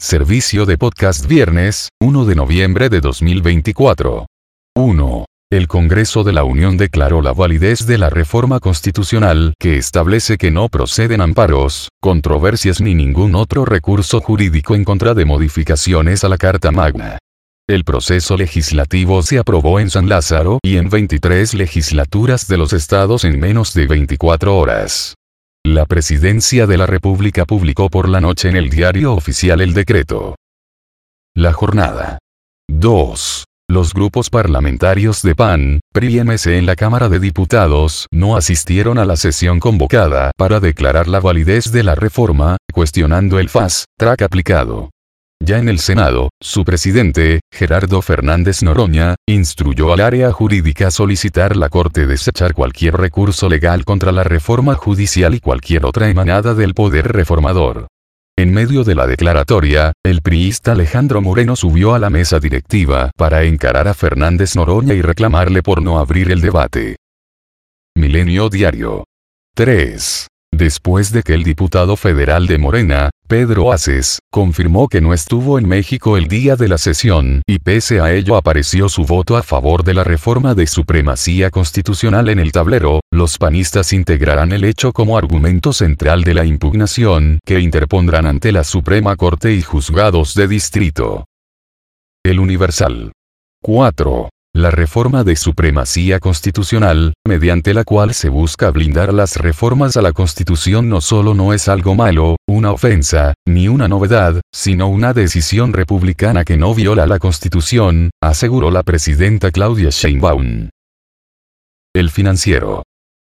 Servicio de podcast viernes, 1 de noviembre de 2024. 1. El Congreso de la Unión declaró la validez de la reforma constitucional que establece que no proceden amparos, controversias ni ningún otro recurso jurídico en contra de modificaciones a la Carta Magna. El proceso legislativo se aprobó en San Lázaro y en 23 legislaturas de los estados en menos de 24 horas. La Presidencia de la República publicó por la noche en el Diario Oficial el decreto. La jornada. 2. Los grupos parlamentarios de PAN, PRI y MC en la Cámara de Diputados no asistieron a la sesión convocada para declarar la validez de la reforma, cuestionando el fast track aplicado. Ya en el Senado, su presidente, Gerardo Fernández Noroña, instruyó al área jurídica a solicitar la Corte desechar cualquier recurso legal contra la reforma judicial y cualquier otra emanada del poder reformador. En medio de la declaratoria, el priista Alejandro Moreno subió a la mesa directiva para encarar a Fernández Noroña y reclamarle por no abrir el debate. Milenio Diario. 3. Después de que el diputado federal de Morena, Pedro Aces, confirmó que no estuvo en México el día de la sesión, y pese a ello apareció su voto a favor de la reforma de supremacía constitucional en el tablero, los panistas integrarán el hecho como argumento central de la impugnación que interpondrán ante la Suprema Corte y juzgados de distrito. El Universal. 4. La reforma de supremacía constitucional, mediante la cual se busca blindar las reformas a la Constitución no solo no es algo malo, una ofensa, ni una novedad, sino una decisión republicana que no viola la Constitución, aseguró la presidenta Claudia Sheinbaum. El Financiero.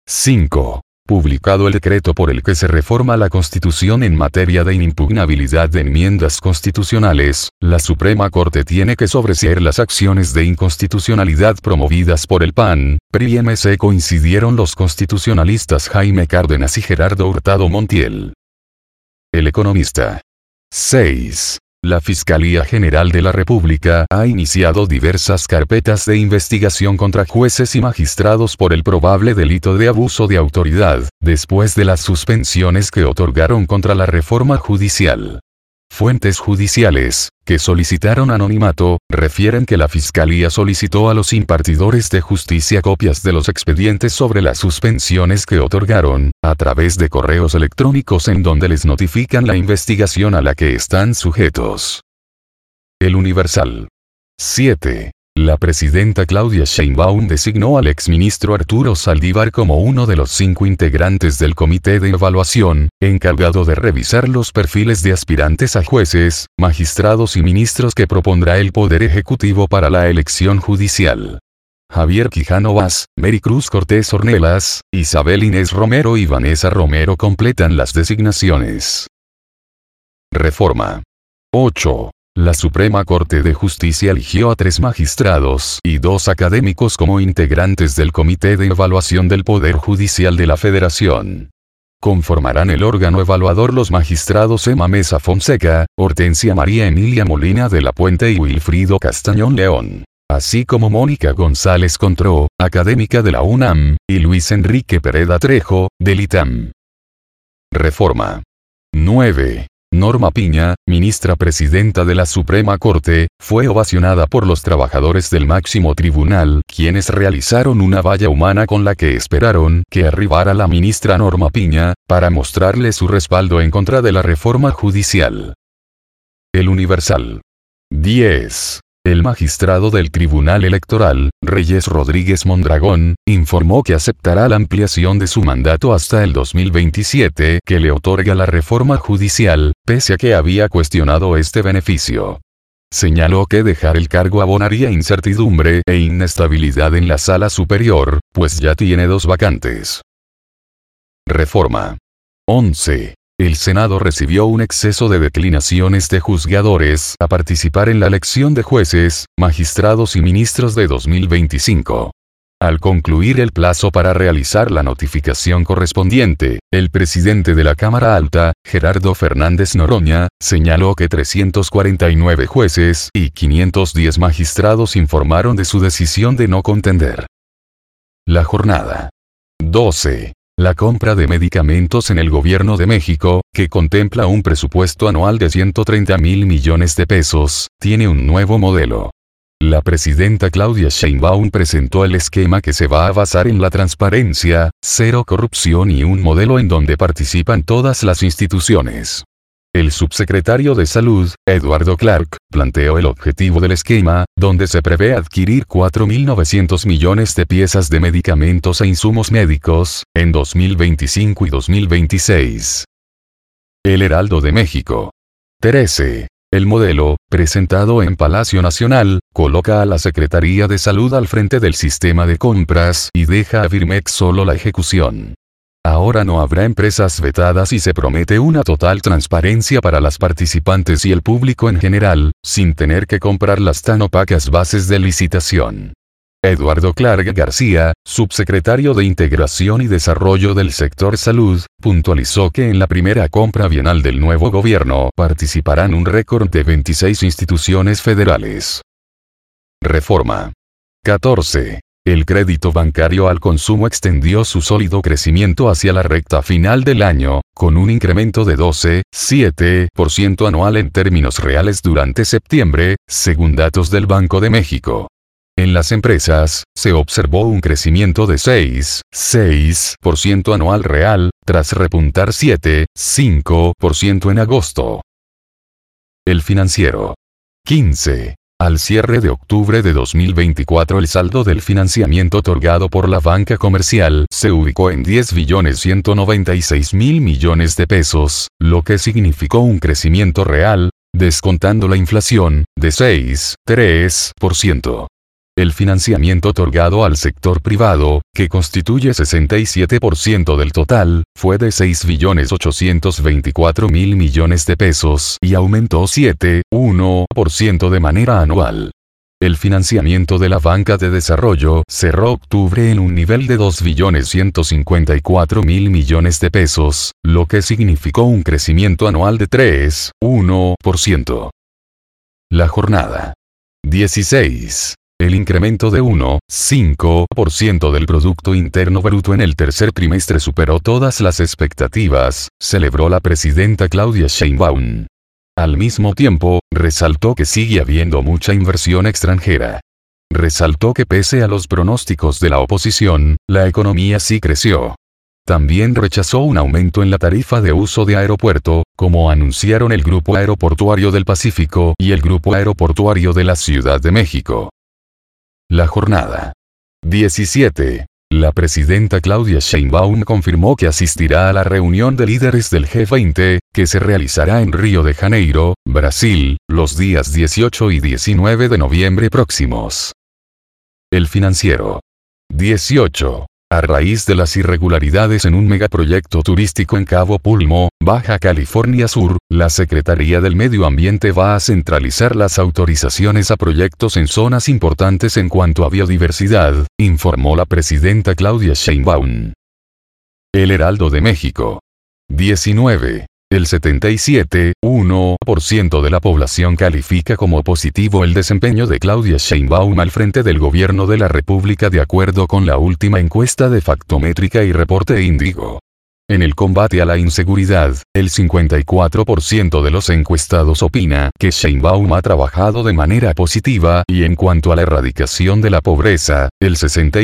5. Publicado el decreto por el que se reforma la Constitución en materia de inimpugnabilidad de enmiendas constitucionales, la Suprema Corte tiene que sobreseer las acciones de inconstitucionalidad promovidas por el PAN, PRI y MC. Coincidieron los constitucionalistas Jaime Cárdenas y Gerardo Hurtado Montiel. El Economista. 6. La Fiscalía General de la República ha iniciado diversas carpetas de investigación contra jueces y magistrados por el probable delito de abuso de autoridad, después de las suspensiones que otorgaron contra la reforma judicial. Fuentes judiciales, que solicitaron anonimato, refieren que la Fiscalía solicitó a los impartidores de justicia copias de los expedientes sobre las suspensiones que otorgaron, a través de correos electrónicos en donde les notifican la investigación a la que están sujetos. El Universal. 7. La presidenta Claudia Sheinbaum designó al exministro Arturo Saldívar como uno de los 5 integrantes del comité de evaluación, encargado de revisar los perfiles de aspirantes a jueces, magistrados y ministros que propondrá el Poder Ejecutivo para la elección judicial. Javier Quijano Vaz, Maricruz Cortés Ornelas, Isabel Inés Romero y Vanessa Romero completan las designaciones. Reforma. 8. La Suprema Corte de Justicia eligió a 3 magistrados y 2 académicos como integrantes del Comité de Evaluación del Poder Judicial de la Federación. Conformarán el órgano evaluador los magistrados Emma Mesa Fonseca, Hortensia María Emilia Molina de la Puente y Wilfrido Castañón León, así como Mónica González Contró, académica de la UNAM, y Luis Enrique Pereda Trejo, del ITAM. Reforma. 9. Norma Piña, ministra presidenta de la Suprema Corte, fue ovacionada por los trabajadores del máximo tribunal, quienes realizaron una valla humana con la que esperaron que arribara la ministra Norma Piña, para mostrarle su respaldo en contra de la reforma judicial. El Universal. 10. El magistrado del Tribunal Electoral, Reyes Rodríguez Mondragón, informó que aceptará la ampliación de su mandato hasta el 2027 que le otorga la reforma judicial, pese a que había cuestionado este beneficio. Señaló que dejar el cargo abonaría incertidumbre e inestabilidad en la sala superior, pues ya tiene 2 vacantes. Reforma. 11. El Senado recibió un exceso de declinaciones de juzgadores a participar en la elección de jueces, magistrados y ministros de 2025. Al concluir el plazo para realizar la notificación correspondiente, el presidente de la Cámara Alta, Gerardo Fernández Noroña, señaló que 349 jueces y 510 magistrados informaron de su decisión de no contender. La jornada. 12. La compra de medicamentos en el gobierno de México, que contempla un presupuesto anual de 130.000 millones de pesos, tiene un nuevo modelo. La presidenta Claudia Sheinbaum presentó el esquema que se va a basar en la transparencia, cero corrupción y un modelo en donde participan todas las instituciones. El subsecretario de Salud, Eduardo Clark, planteó el objetivo del esquema, donde se prevé adquirir 4.900 millones de piezas de medicamentos e insumos médicos, en 2025 y 2026. El Heraldo de México. 13. El modelo, presentado en Palacio Nacional, coloca a la Secretaría de Salud al frente del sistema de compras y deja a Birmex solo la ejecución. Ahora no habrá empresas vetadas y se promete una total transparencia para las participantes y el público en general, sin tener que comprar las tan opacas bases de licitación. Eduardo Clark García, subsecretario de Integración y Desarrollo del Sector Salud, puntualizó que en la primera compra bienal del nuevo gobierno participarán un récord de 26 instituciones federales. Reforma. 14. El crédito bancario al consumo extendió su sólido crecimiento hacia la recta final del año, con un incremento de 12,7% anual en términos reales durante septiembre, según datos del Banco de México. En las empresas, se observó un crecimiento de 6,6% anual real, tras repuntar 7,5% en agosto. El Financiero. 15. Al cierre de octubre de 2024 el saldo del financiamiento otorgado por la banca comercial se ubicó en 10.196.000 millones de pesos, lo que significó un crecimiento real, descontando la inflación, de 6,3%. El financiamiento otorgado al sector privado, que constituye 67% del total, fue de 6.824.000 millones de pesos y aumentó 7,1% de manera anual. El financiamiento de la banca de desarrollo cerró octubre en un nivel de 2.154.000 millones de pesos, lo que significó un crecimiento anual de 3,1%. La jornada. 16. El incremento de 1,5% del Producto Interno Bruto en el tercer trimestre superó todas las expectativas, celebró la presidenta Claudia Sheinbaum. Al mismo tiempo, resaltó que sigue habiendo mucha inversión extranjera. Resaltó que pese a los pronósticos de la oposición, la economía sí creció. También rechazó un aumento en la tarifa de uso de aeropuerto, como anunciaron el Grupo Aeroportuario del Pacífico y el Grupo Aeroportuario de la Ciudad de México. La jornada. 17. La presidenta Claudia Sheinbaum confirmó que asistirá a la reunión de líderes del G20, que se realizará en Río de Janeiro, Brasil, los días 18 y 19 de noviembre próximos. El Financiero. 18. A raíz de las irregularidades en un megaproyecto turístico en Cabo Pulmo, Baja California Sur, la Secretaría del Medio Ambiente va a centralizar las autorizaciones a proyectos en zonas importantes en cuanto a biodiversidad, informó la presidenta Claudia Sheinbaum. El Heraldo de México. 19. El 77,1% de la población califica como positivo el desempeño de Claudia Sheinbaum al frente del gobierno de la República de acuerdo con la última encuesta de Factométrica y Reporte Índigo. En el combate a la inseguridad, el 54% de los encuestados opina que Sheinbaum ha trabajado de manera positiva y en cuanto a la erradicación de la pobreza, el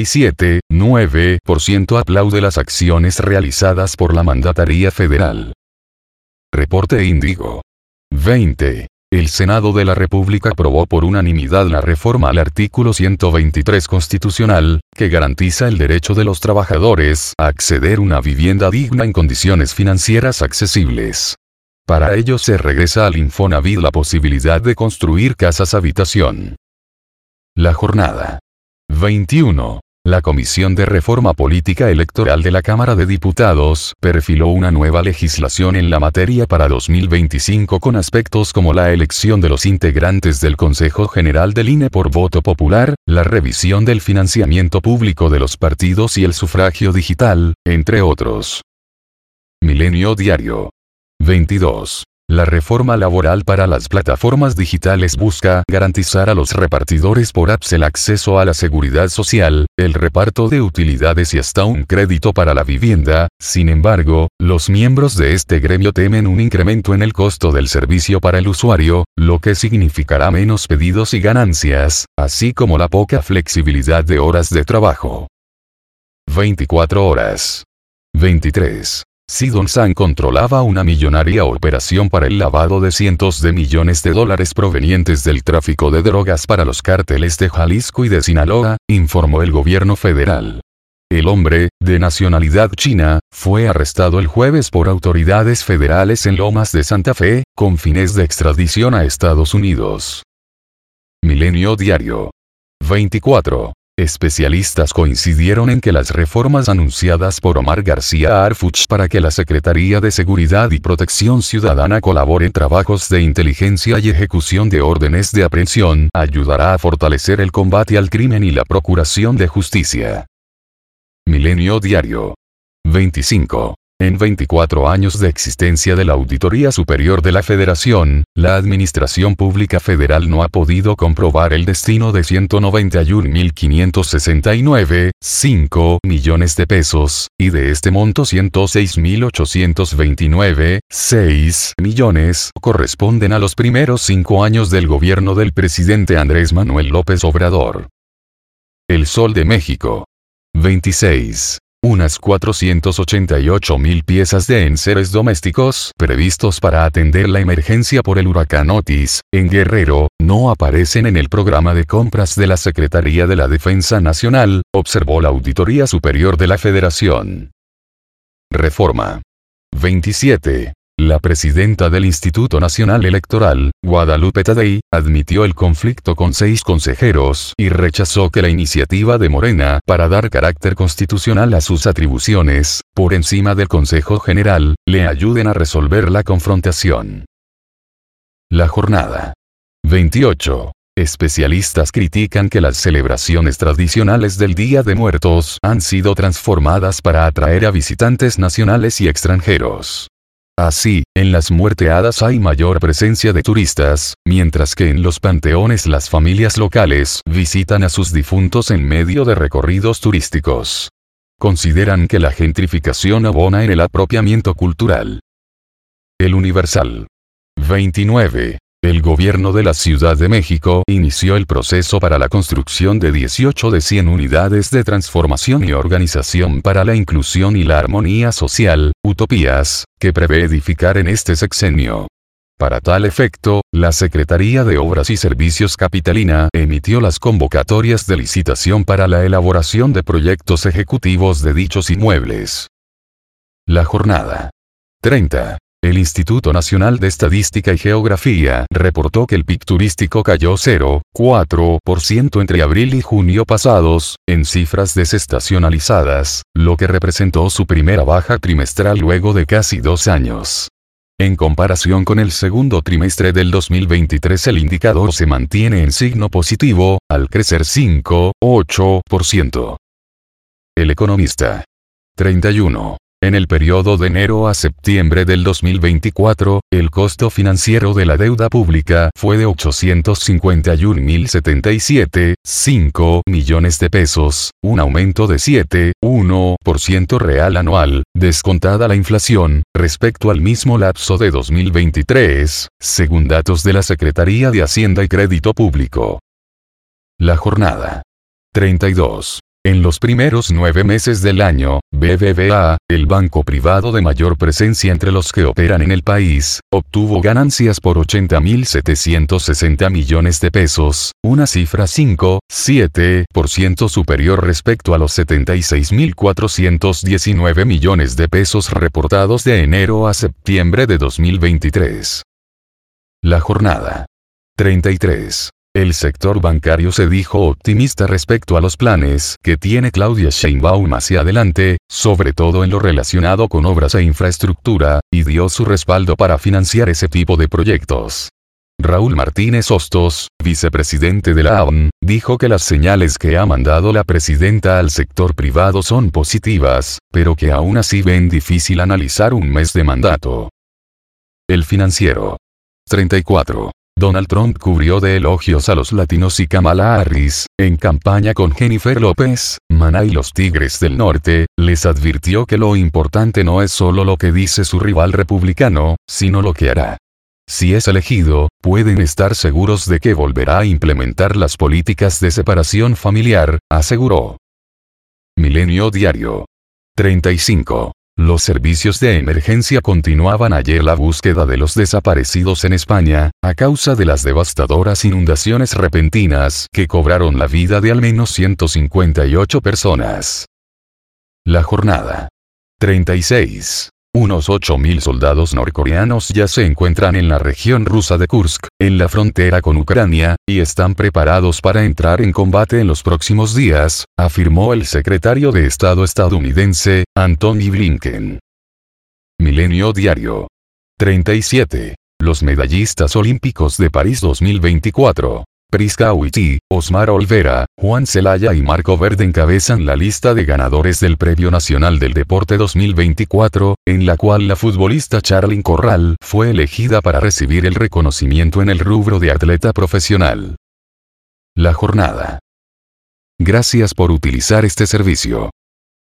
67,9% aplaude las acciones realizadas por la mandataría federal. Reporte Índigo. 20. El Senado de la República aprobó por unanimidad la reforma al artículo 123 constitucional, que garantiza el derecho de los trabajadores a acceder a una vivienda digna en condiciones financieras accesibles. Para ello se regresa al Infonavit la posibilidad de construir casas habitación. La jornada. 21. La Comisión de Reforma Política Electoral de la Cámara de Diputados perfiló una nueva legislación en la materia para 2025 con aspectos como la elección de los integrantes del Consejo General del INE por voto popular, la revisión del financiamiento público de los partidos y el sufragio digital, entre otros. Milenio Diario. 22. La reforma laboral para las plataformas digitales busca garantizar a los repartidores por apps el acceso a la seguridad social, el reparto de utilidades y hasta un crédito para la vivienda. Sin embargo, los miembros de este gremio temen un incremento en el costo del servicio para el usuario, lo que significará menos pedidos y ganancias, así como la poca flexibilidad de horas de trabajo. 24 horas. 23. Sidon San controlaba una millonaria operación para el lavado de cientos de millones de dólares provenientes del tráfico de drogas para los cárteles de Jalisco y de Sinaloa, informó el gobierno federal. El hombre, de nacionalidad china, fue arrestado el jueves por autoridades federales en Lomas de Santa Fe, con fines de extradición a Estados Unidos. Milenio Diario. 24. Especialistas coincidieron en que las reformas anunciadas por Omar García Harfuch para que la Secretaría de Seguridad y Protección Ciudadana colabore en trabajos de inteligencia y ejecución de órdenes de aprehensión ayudará a fortalecer el combate al crimen y la procuración de justicia. Milenio Diario. 25. En 24 años de existencia de la Auditoría Superior de la Federación, la Administración Pública Federal no ha podido comprobar el destino de 191.569,5 millones de pesos, y de este monto 106.829,6 millones corresponden a los primeros 5 años del gobierno del presidente Andrés Manuel López Obrador. El Sol de México. 26. Unas 488.000 piezas de enseres domésticos previstos para atender la emergencia por el huracán Otis, en Guerrero, no aparecen en el programa de compras de la Secretaría de la Defensa Nacional, observó la Auditoría Superior de la Federación. Reforma. 27. La presidenta del Instituto Nacional Electoral, Guadalupe Tadei, admitió el conflicto con 6 consejeros y rechazó que la iniciativa de Morena para dar carácter constitucional a sus atribuciones, por encima del Consejo General, le ayuden a resolver la confrontación. La jornada. 28. Especialistas critican que las celebraciones tradicionales del Día de Muertos han sido transformadas para atraer a visitantes nacionales y extranjeros. Así, en las muerteadas hay mayor presencia de turistas, mientras que en los panteones las familias locales visitan a sus difuntos en medio de recorridos turísticos. Consideran que la gentrificación abona en el apropiamiento cultural. El Universal. 29. El gobierno de la Ciudad de México inició el proceso para la construcción de 18 de 100 unidades de transformación y organización para la inclusión y la armonía social, Utopías, que prevé edificar en este sexenio. Para tal efecto, la Secretaría de Obras y Servicios capitalina emitió las convocatorias de licitación para la elaboración de proyectos ejecutivos de dichos inmuebles. La jornada. 30. El Instituto Nacional de Estadística y Geografía reportó que el PIB turístico cayó 0,4% entre abril y junio pasados, en cifras desestacionalizadas, lo que representó su primera baja trimestral luego de casi 2 años. En comparación con el segundo trimestre del 2023 el indicador se mantiene en signo positivo, al crecer 5,8%. El Economista. 31. En el periodo de enero a septiembre del 2024, el costo financiero de la deuda pública fue de 851.077,5 millones de pesos, un aumento de 7,1% real anual, descontada la inflación, respecto al mismo lapso de 2023, según datos de la Secretaría de Hacienda y Crédito Público. La jornada. 32. En los primeros 9 meses del año, BBVA, el banco privado de mayor presencia entre los que operan en el país, obtuvo ganancias por 80.760 millones de pesos, una cifra 5,7% superior respecto a los 76.419 millones de pesos reportados de enero a septiembre de 2023. La jornada. 33. El sector bancario se dijo optimista respecto a los planes que tiene Claudia Sheinbaum hacia adelante, sobre todo en lo relacionado con obras e infraestructura, y dio su respaldo para financiar ese tipo de proyectos. Raúl Martínez Hostos, vicepresidente de la ABM, dijo que las señales que ha mandado la presidenta al sector privado son positivas, pero que aún así ven difícil analizar un mes de mandato. El Financiero. 34. Donald Trump cubrió de elogios a los latinos y Kamala Harris, en campaña con Jennifer López, Maná y los Tigres del Norte, les advirtió que lo importante no es solo lo que dice su rival republicano, sino lo que hará. Si es elegido, pueden estar seguros de que volverá a implementar las políticas de separación familiar, aseguró. Milenio Diario. 35. Los servicios de emergencia continuaban ayer la búsqueda de los desaparecidos en España, a causa de las devastadoras inundaciones repentinas que cobraron la vida de al menos 158 personas. La Jornada. 36. Unos 8.000 soldados norcoreanos ya se encuentran en la región rusa de Kursk, en la frontera con Ucrania, y están preparados para entrar en combate en los próximos días, afirmó el secretario de Estado estadounidense, Antony Blinken. Milenio Diario. 37. Los medallistas olímpicos de París 2024. Prisca Huiti, Osmar Olvera, Juan Celaya y Marco Verde encabezan la lista de ganadores del Premio Nacional del Deporte 2024, en la cual la futbolista Charlyn Corral fue elegida para recibir el reconocimiento en el rubro de atleta profesional. La Jornada. Gracias por utilizar este servicio.